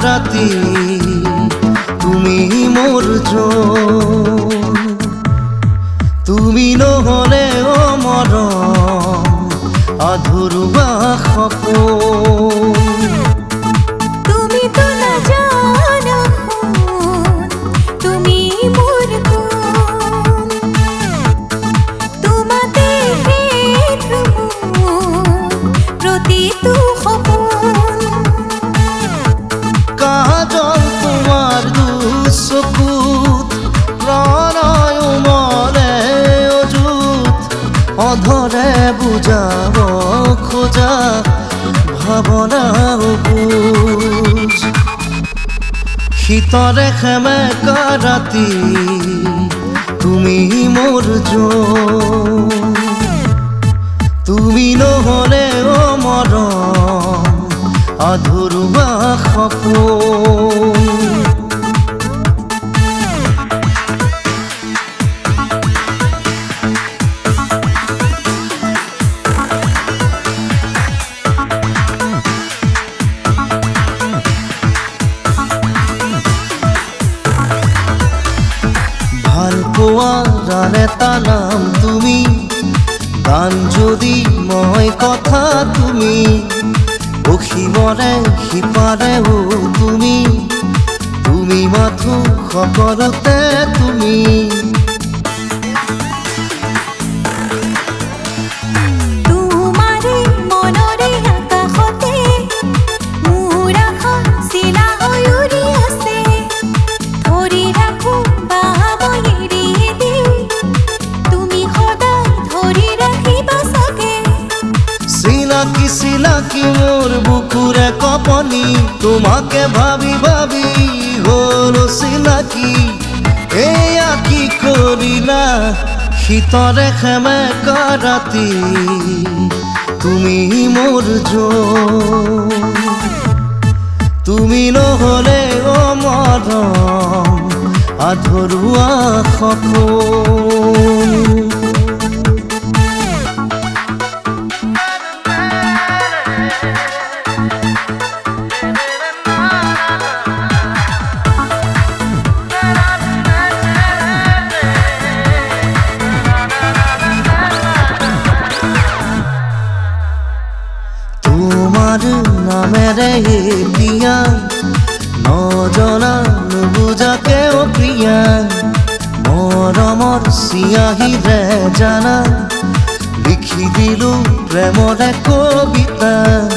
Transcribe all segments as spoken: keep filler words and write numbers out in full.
ৰাতি তুমি মোৰ জন তুমি নহলে অ মৰম আধৰুৱা সপোন অধৰে বুজাব খোজা ভাৱনা বুজ শীতৰে সেমেকা ৰাতি তুমি মোৰ জন তুমি নহলে অ মৰম আধৰুৱা সপোন ভালপোৱাৰ এটা নাম তুমি গান যদি মই কথা তুমি অসীমৰে সিপাৰেও তুমি তুমি মাথো সকলোতে তুমি চিনাকি চিনাকি মোৰ বুকুৰে কপনি তোমাকে ভাবি ভাবি হল চিনাকি এয়া কি কৰিলা শীতৰে সেমেকা ৰাতি তুমি মোৰ জন তুমি নহলে অ মৰম আধৰুৱা সপোন তোমাৰ নামেৰে এতিয়া নজনা নুবুজাকে অ প্ৰিয়া মৰমৰ চিয়াহীৰে জানা লিখি দিলো প্ৰেমৰে কবিতা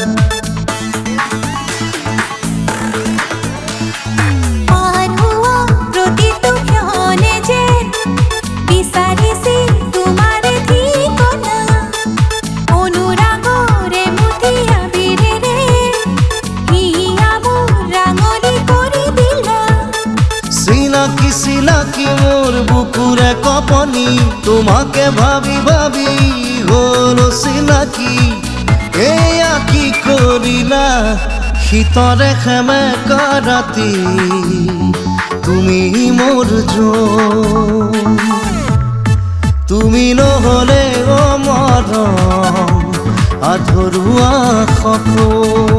চিনাকি চিনাকি মোৰ বুকুৰে কপনি তোমাকে ভাবি ভাবি হল চিনাকি এয়া কি কৰিলা শীতৰে সেমেকা ৰাতি তুমি মোৰ জন তুমি নহলে অ মৰম আধৰুৱা সপোন